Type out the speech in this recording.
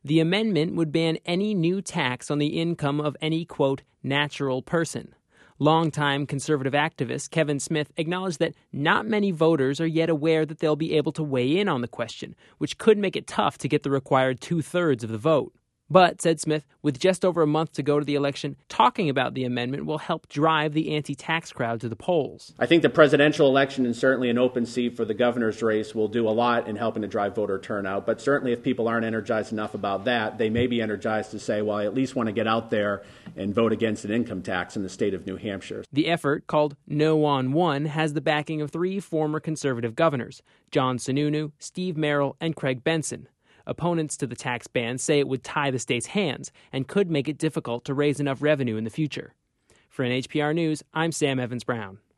The amendment would ban any new tax on the income of any, quote, natural person. Longtime conservative activist Kevin Smith acknowledged that not many voters are yet aware that they'll be able to weigh in on the question, which could make it tough to get the required 2/3 of the vote. But, said Smith, with just over a month to go to the election, talking about the amendment will help drive the anti-tax crowd to the polls. I think the presidential election and certainly an open seat for the governor's race will do a lot in helping to drive voter turnout. But certainly if people aren't energized enough about that, they may be energized to say, well, I at least want to get out there and vote against an income tax in the state of New Hampshire. The effort, called No on One, has the backing of 3 former conservative governors, John Sununu, Steve Merrill, and Craig Benson. Opponents to the tax ban say it would tie the state's hands and could make it difficult to raise enough revenue in the future. For NHPR News, I'm Sam Evans-Brown.